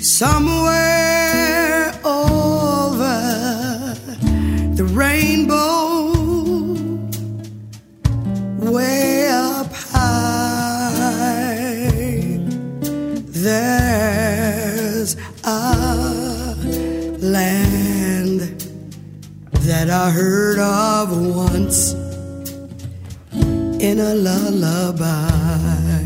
Somewhere over the rainbow, way up high, there's a land that I heard of once in a lullaby.